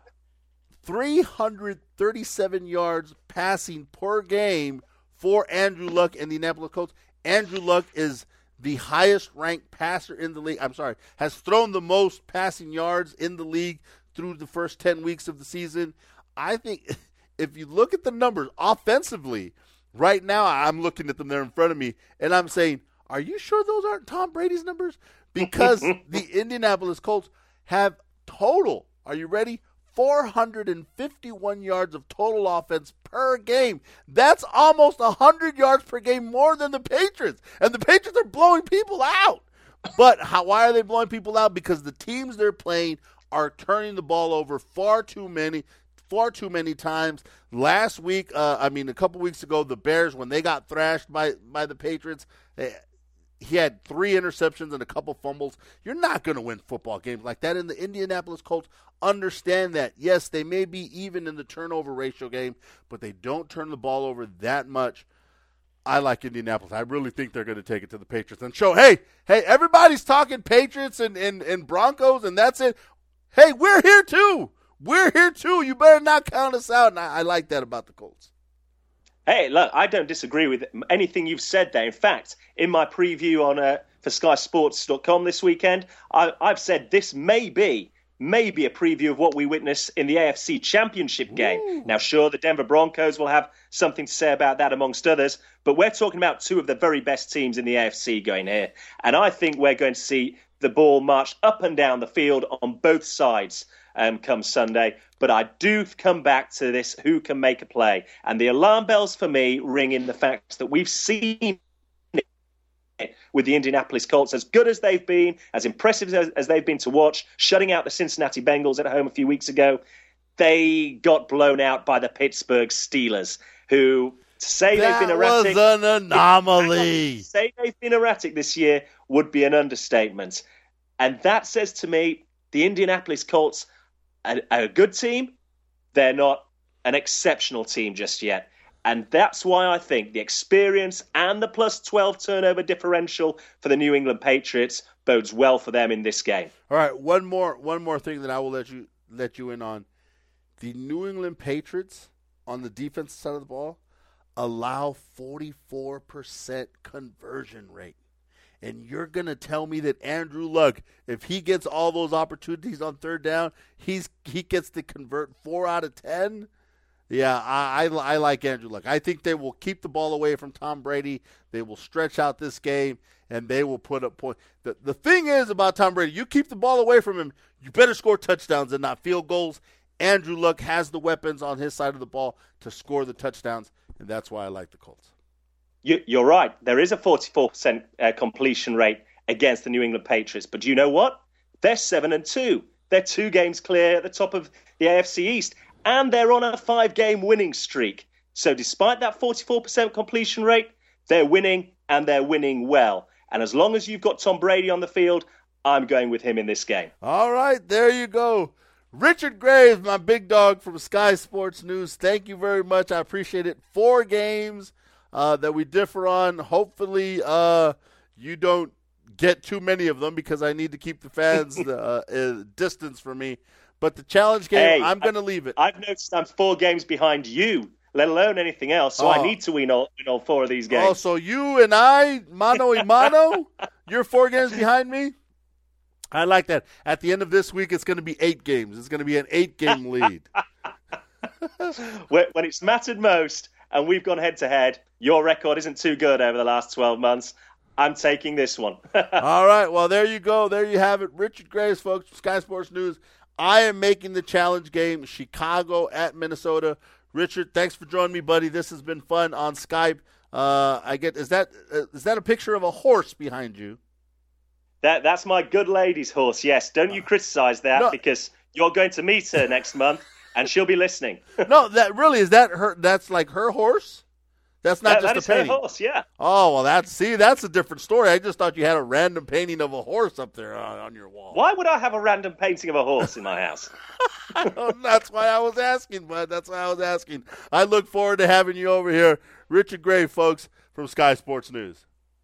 337 yards passing per game for Andrew Luck and the Indianapolis Colts. Andrew Luck is the highest-ranked passer in the league. Has thrown the most passing yards in the league through the first 10 weeks of the season. I think if you look at the numbers offensively, right now I'm looking at them there in front of me, and I'm saying, are you sure those aren't Tom Brady's numbers? Because the Indianapolis Colts have total, are you ready, 451 yards of total offense per game. That's almost 100 yards per game more than the Patriots. And the Patriots are blowing people out. But why are they blowing people out? Because the teams they're playing are turning the ball over far too many times. Last week, a couple weeks ago, the Bears, when they got thrashed by the Patriots, he had 3 interceptions and a couple fumbles. You're not going to win football games like that. And the Indianapolis Colts understand that. Yes, they may be even in the turnover ratio game, but they don't turn the ball over that much. I like Indianapolis. I really think they're going to take it to the Patriots and show, hey, everybody's talking Patriots and Broncos, and that's it. Hey, we're here too. We're here too. You better not count us out. And I like that about the Colts. Hey, look, I don't disagree with anything you've said there. In fact, in my preview for SkySports.com this weekend, I've said this may be a preview of what we witness in the AFC Championship game. Ooh. Now, sure, the Denver Broncos will have something to say about that amongst others, but we're talking about 2 of the very best teams in the AFC going here. And I think we're going to see the ball marched up and down the field on both sides come Sunday. But I do come back to this, who can make a play? And the alarm bells for me ring in the fact that we've seen it with the Indianapolis Colts, as good as they've been, as impressive as they've been to watch, shutting out the Cincinnati Bengals at home a few weeks ago. They got blown out by the Pittsburgh Steelers, who, to say they've been erratic, was an anomaly. To say they've been erratic this year would be an understatement. And that says to me, the Indianapolis Colts are a good team. They're not an exceptional team just yet. And that's why I think the experience and the plus 12 turnover differential for the New England Patriots bodes well for them in this game. All right, one more thing that I will let you in on. The New England Patriots on the defensive side of the ball allow 44% conversion rate. And you're going to tell me that Andrew Luck, if he gets all those opportunities on third down, he gets to convert 4 out of 10? Yeah, I like Andrew Luck. I think they will keep the ball away from Tom Brady. They will stretch out this game, and they will put up points. The thing is about Tom Brady, you keep the ball away from him, you better score touchdowns and not field goals. Andrew Luck has the weapons on his side of the ball to score the touchdowns, and that's why I like the Colts. You're right. There is a 44% completion rate against the New England Patriots. But do you know what? They're 7-2. They're 2 games clear at the top of the AFC East. And they're on a 5-game winning streak. So despite that 44% completion rate, they're winning, and they're winning well. And as long as you've got Tom Brady on the field, I'm going with him in this game. All right, there you go. Richard Graves, my big dog from Sky Sports News, thank you very much. I appreciate it. 4 games that we differ on. Hopefully you don't get too many of them because I need to keep the fans distance from me. But the challenge game, I'm going to leave it. I've noticed I'm 4 games behind you, let alone anything else, so I need to win all 4 of these games. Oh, so you and I, mano y mano, you're 4 games behind me? I like that. At the end of this week, it's going to be 8 games. It's going to be an 8-game lead. When it's mattered most and we've gone head-to-head, your record isn't too good over the last 12 months. I'm taking this one. All right. Well, there you go. There you have it. Richard Graves, folks, Sky Sports News. I am making the challenge game, Chicago at Minnesota. Richard, thanks for joining me, buddy. This has been fun on Skype. Is that a picture of a horse behind you? That's my good lady's horse, yes. Don't you criticize that because you're going to meet her next month and she'll be listening. No, that really, is that her? That's like her horse? That's not that just a is her painting. horse, yeah. Oh, well, that's a different story. I just thought you had a random painting of a horse up there on your wall. Why would I have a random painting of a horse in my house? That's why I was asking, bud. That's why I was asking. I look forward to having you over here. Richard Grave, folks, from Sky Sports News.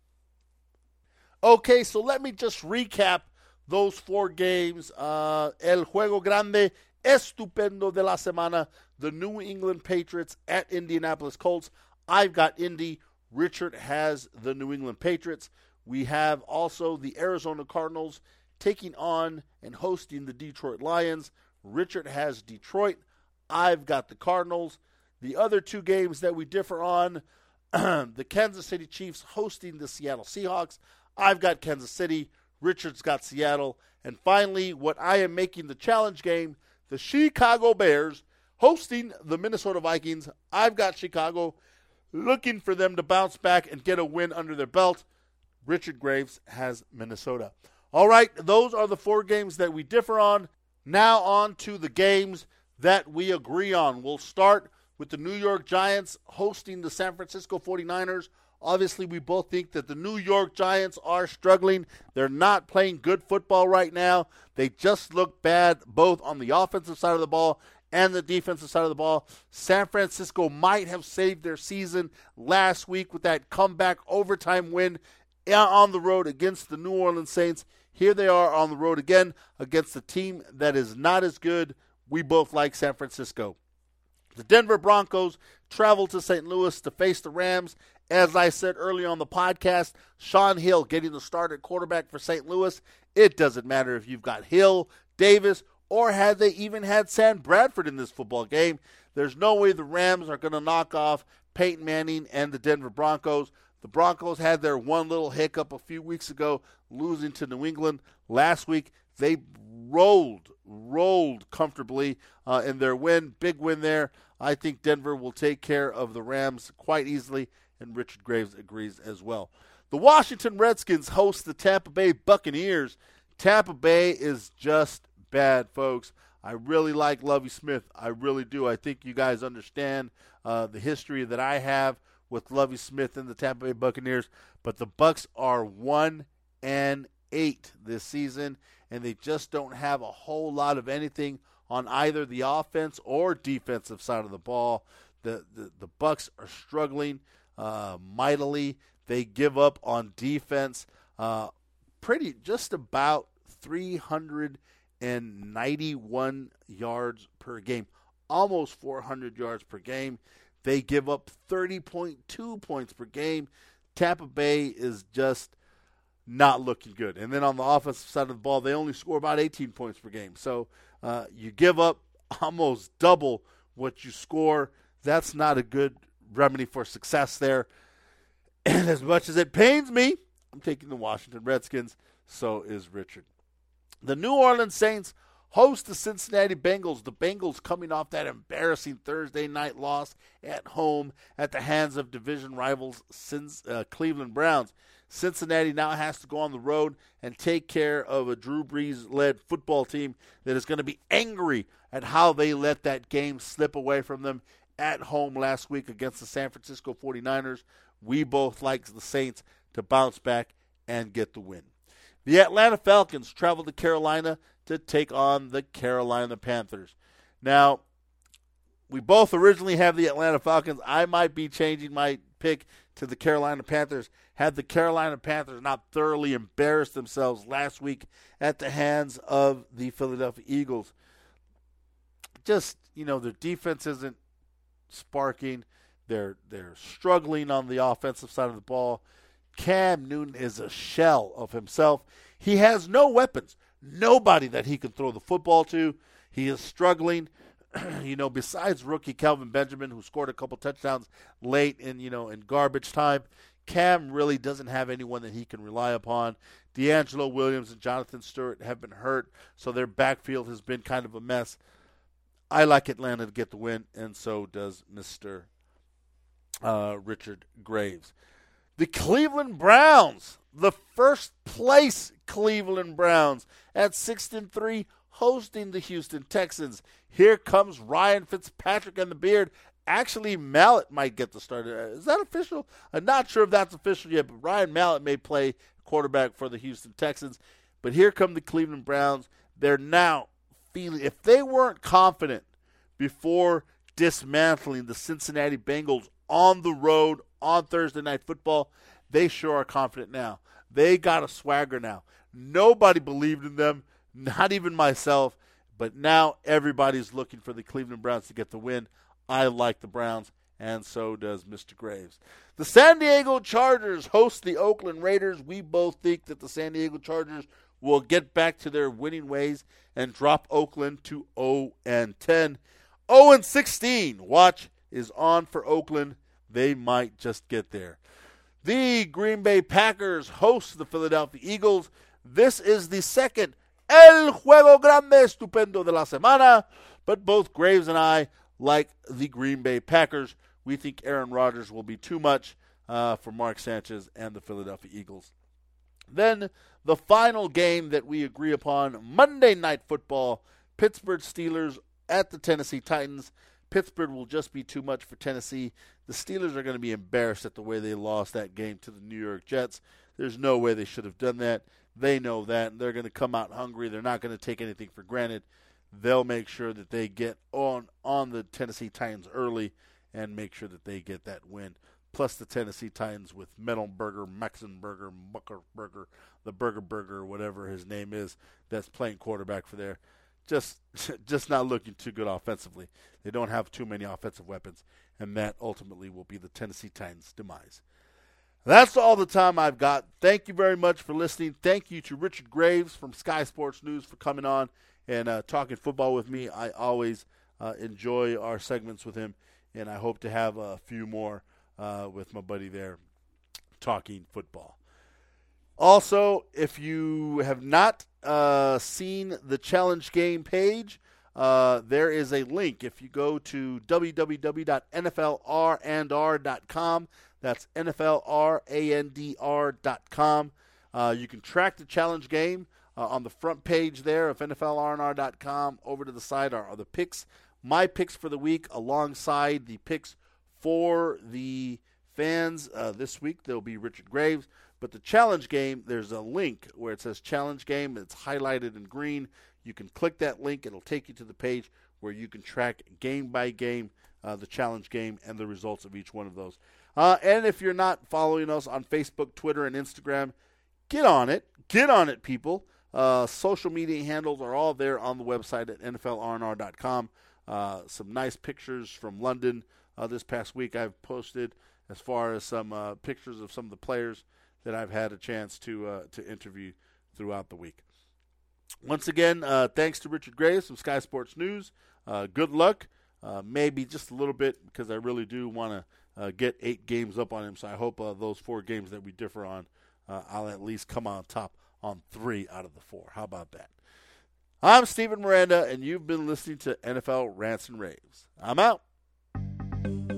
Okay, so let me just recap those 4 games. El Juego Grande Estupendo de la Semana, the New England Patriots at Indianapolis Colts. I've got Indy. Richard has the New England Patriots. We have also the Arizona Cardinals taking on and hosting the Detroit Lions. Richard has Detroit. I've got the Cardinals. The other 2 games that we differ on, the Kansas City Chiefs hosting the Seattle Seahawks. I've got Kansas City. Richard's got Seattle. And finally, what I am making the challenge game, the Chicago Bears hosting the Minnesota Vikings. I've got Chicago, looking for them to bounce back and get a win under their belt. Richard Graves has Minnesota. All right, those are the 4 games that we differ on. Now on to the games that we agree on. We'll start with the New York Giants hosting the San Francisco 49ers. Obviously, we both think that the New York Giants are struggling. They're not playing good football right now. They just look bad both on the offensive side of the ball and the defensive side of the ball. San Francisco might have saved their season last week with that comeback overtime win on the road against the New Orleans Saints. Here they are on the road again against a team that is not as good. We both like San Francisco. The Denver Broncos travel to St. Louis to face the Rams. As I said earlier on the podcast, Sean Hill getting the start at quarterback for St. Louis. It doesn't matter if you've got Hill, Davis, or had they even had Sam Bradford in this football game. There's no way the Rams are going to knock off Peyton Manning and the Denver Broncos. The Broncos had their one little hiccup a few weeks ago, losing to New England. Last week, they rolled comfortably in their win. Big win there. I think Denver will take care of the Rams quite easily, and Richard Graves agrees as well. The Washington Redskins host the Tampa Bay Buccaneers. Tampa Bay is just bad, folks. I really like Lovie Smith. I really do. I think you guys understand the history that I have with Lovie Smith and the Tampa Bay Buccaneers. But the Bucs are 1-8 this season, and they just don't have a whole lot of anything on either the offense or defensive side of the ball. The Bucs are struggling mightily. They give up on defense just about 391 yards per game, almost 400 yards per game. They give up 30.2 points per game. Tampa Bay is just not looking good. And then on the offensive side of the ball, they only score about 18 points per game. So you give up almost double what you score. That's not a good remedy for success there. And as much as it pains me, I'm taking the Washington Redskins. So is Richard. The New Orleans Saints host the Cincinnati Bengals. The Bengals coming off that embarrassing Thursday night loss at home at the hands of division rivals Cleveland Browns. Cincinnati now has to go on the road and take care of a Drew Brees-led football team that is going to be angry at how they let that game slip away from them at home last week against the San Francisco 49ers. We both like the Saints to bounce back and get the win. The Atlanta Falcons travel to Carolina to take on the Carolina Panthers. Now, we both originally have the Atlanta Falcons. I might be changing my pick to the Carolina Panthers had the Carolina Panthers not thoroughly embarrassed themselves last week at the hands of the Philadelphia Eagles. Just, their defense isn't sparking. They're struggling on the offensive side of the ball. Cam Newton is a shell of himself. He has no weapons, nobody that he can throw the football to. He is struggling. Besides rookie Kelvin Benjamin, who scored a couple touchdowns late in garbage time, Cam really doesn't have anyone that he can rely upon. D'Angelo Williams and Jonathan Stewart have been hurt, so their backfield has been kind of a mess. I like Atlanta to get the win, and so does Mr. Richard Graves. The Cleveland Browns, the first place Cleveland Browns at 6-3, hosting the Houston Texans. Here comes Ryan Fitzpatrick and the Beard Actually, Mallett might get the start. Is that official? I'm not sure if that's official yet, but Ryan Mallett may play quarterback for the Houston Texans. But here come the Cleveland Browns. They're now feeling, if they weren't confident before dismantling the Cincinnati Bengals on the road on Thursday Night Football, they sure are confident now. They got a swagger now. Nobody believed in them, not even myself, but now everybody's looking for the Cleveland Browns to get the win. I like the Browns, and so does Mr. Graves. The San Diego Chargers host the Oakland Raiders. We both think that the San Diego Chargers will get back to their winning ways and drop Oakland to 0-10. 0-16, watch, is on for Oakland. They might just get there. The Green Bay Packers host the Philadelphia Eagles. This is the second El Juego Grande Estupendo de la Semana, but both Graves and I like the Green Bay Packers. We think Aaron Rodgers will be too much for Mark Sanchez and the Philadelphia Eagles. Then the final game that we agree upon, Monday Night Football, Pittsburgh Steelers at the Tennessee Titans. Pittsburgh will just be too much for Tennessee. The Steelers are going to be embarrassed at the way they lost that game to the New York Jets. There's no way they should have done that. They know that, and they're going to come out hungry. They're not going to take anything for granted. They'll make sure that they get on the Tennessee Titans early and make sure that they get that win. Plus the Tennessee Titans with Mettelberger, Maxenberger, Muckerberger, the Burger, whatever his name is, that's playing quarterback for there. Just not looking too good offensively. They don't have too many offensive weapons, and that ultimately will be the Tennessee Titans' demise. That's all the time I've got. Thank you very much for listening. Thank you to Richard Graves from Sky Sports News for coming on and talking football with me. I always enjoy our segments with him, and I hope to have a few more with my buddy there talking football. Also, if you have not seen the challenge game page, there is a link. If you go to www.nflrandr.com, that's nflrandr.com, you can track the challenge game. On the front page there of nflrandr.com, over to the side are the picks, my picks for the week, alongside the picks for the fans. This week there will be Richard Graves, but the challenge game, there's a link where it says challenge game. It's highlighted in green. You can click that link. It'll take you to the page where you can track game by game the challenge game and the results of each one of those. And if you're not following us on Facebook, Twitter, and Instagram, get on it. Get on it, people. Social media handles are all there on the website at nflrnr.com. Some nice pictures from London this past week I've posted, as far as some pictures of some of the players that I've had a chance to interview throughout the week. Once again, thanks to Richard Graves from Sky Sports News. Good luck. Maybe just a little bit, because I really do want to get 8 games up on him. So I hope those 4 games that we differ on, I'll at least come on top on 3 out of the 4. How about that? I'm Steven Miranda, and you've been listening to NFL Rants and Raves. I'm out.